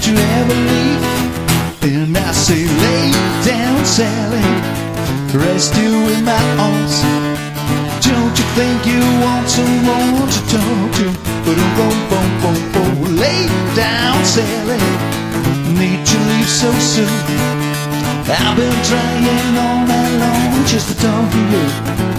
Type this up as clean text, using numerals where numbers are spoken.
you ever leave? And I say, lay down, Sally, rest you in my arms. Don't you think you want someone to talk to? Boom, boom, boom, boom, boom. Lay down, Sally, need to leave so soon. I've been trying all night long just to talk to you.